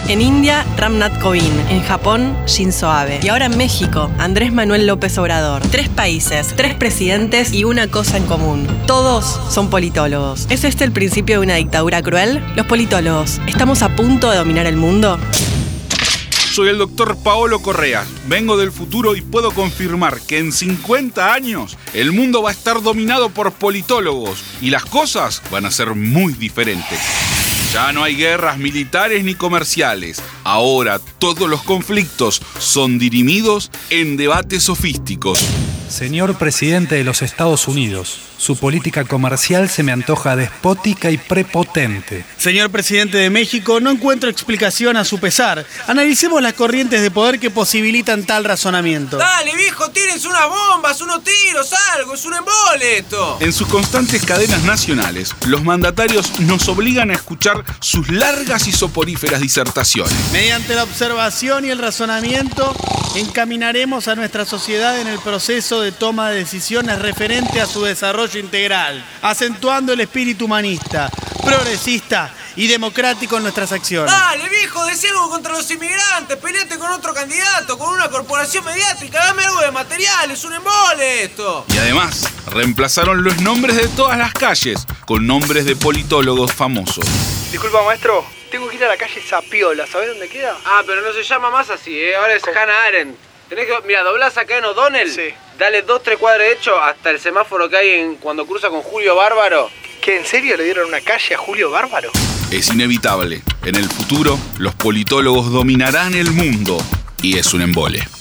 En India, Ram Nath Kovind. En Japón, Shinzo Abe. Y ahora en México, Andrés Manuel López Obrador. 3 países, 3 presidentes y una cosa en común. Todos son politólogos. ¿Es este el principio de una dictadura cruel? Los politólogos, ¿estamos a punto de dominar el mundo? Soy el doctor Paolo Correa. Vengo del futuro y puedo confirmar que en 50 años el mundo va a estar dominado por politólogos y las cosas van a ser muy diferentes. Ya no hay guerras militares ni comerciales. Ahora todos los conflictos son dirimidos en debates sofísticos. Señor presidente de los Estados Unidos, su política comercial se me antoja despótica y prepotente. Señor presidente de México, no encuentro explicación a su pesar. Analicemos las corrientes de poder que posibilitan tal razonamiento. Dale, viejo, tírense unas bombas, unos tiros, algo, es un embole esto. En sus constantes cadenas nacionales, los mandatarios nos obligan a escuchar sus largas y soporíferas disertaciones. Mediante la observación y el razonamiento, encaminaremos a nuestra sociedad en el proceso de toma de decisiones referente a su desarrollo integral, acentuando el espíritu humanista, progresista y democrático en nuestras acciones. Dale, viejo, decía algo contra los inmigrantes, peleate con otro candidato, con una corporación mediática, dame algo de material, es un embole esto. Y además, reemplazaron los nombres de todas las calles con nombres de politólogos famosos. Disculpa, maestro, tengo que ir a la calle Zapiola, ¿sabés dónde queda? Ah, pero no se llama más así, ahora es Hannah Arendt. Tenés que, mira, doblás acá en O'Donnell, sí. Dale 2-3 cuadras derecho hasta el semáforo que hay cuando cruza con Julio Bárbaro. ¿Qué, en serio le dieron una calle a Julio Bárbaro? Es inevitable. En el futuro, los politólogos dominarán el mundo y es un embole.